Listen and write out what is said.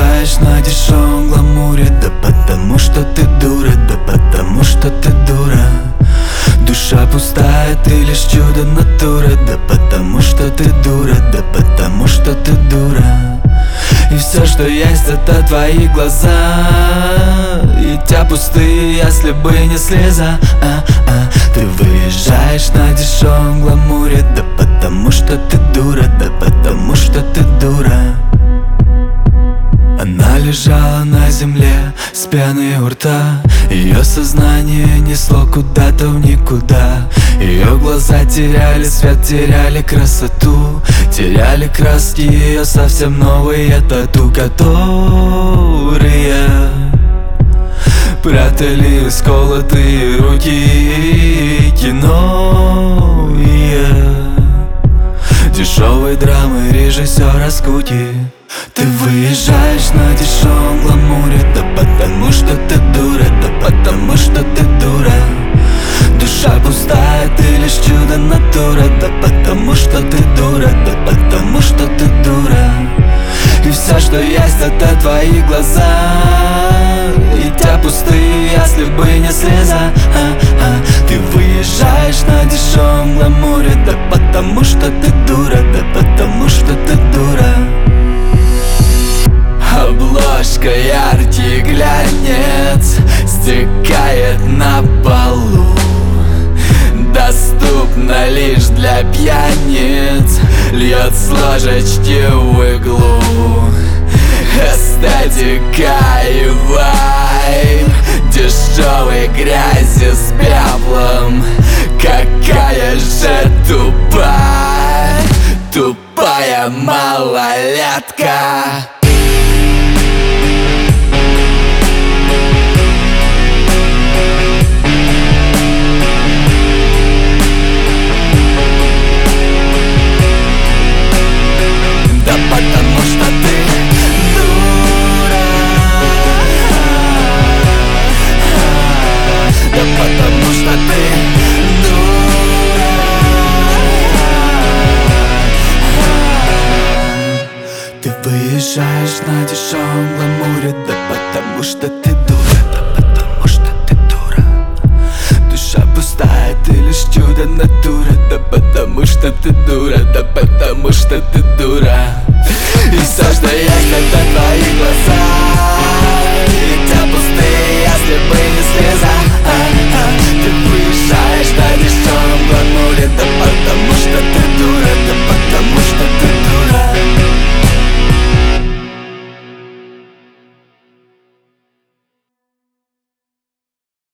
выезжаешь на дешевом гламуре? Да потому что ты дура, да потому что ты дура. Душа пустая, ты лишь чудо натура. Да потому что ты дура, да потому что ты дура. И все, что есть, это твои глаза, и те пустые, если бы не слеза. Ты выезжаешь на дешевом гламуре? Да потому что ты дура, да потому что ты дура. Она лежала на земле с пеной у рта. Ее сознание несло куда-то в никуда. Ее глаза теряли свет, теряли красоту, теряли краски ее совсем новые тату, которые прятали сколотые руки. Кино дешевой драмы режиссера скуки. Ты выезжаешь на дешевом гламуре? Да потому что ты дура, да потому что ты дура. Душа пустая, ты лишь чудо натура. Да потому что ты дура, да потому что ты дура. И все, что есть, это твои глаза, и те пустые, если бы не слеза. Ты выезжаешь на дешевом гламуре? Да потому что ты дура, да потому что ты дура. Обложка яркий глянец стекает на полу, доступна лишь для пьяниц, льет с ложечки в иглу. Эстетика и вайб дешевой грязи с пеплом. Какая же тупая малолетка. Потому что ты дура. Да потому что ты дура. Ты выезжаешь на дешевом гламуре? Да потому что ты дура, да потому что ты дура. Душа пустая, ты лишь чудо натура. Да потому что ты дура, да потому что ты дура. И все, что есть, это твои глаза.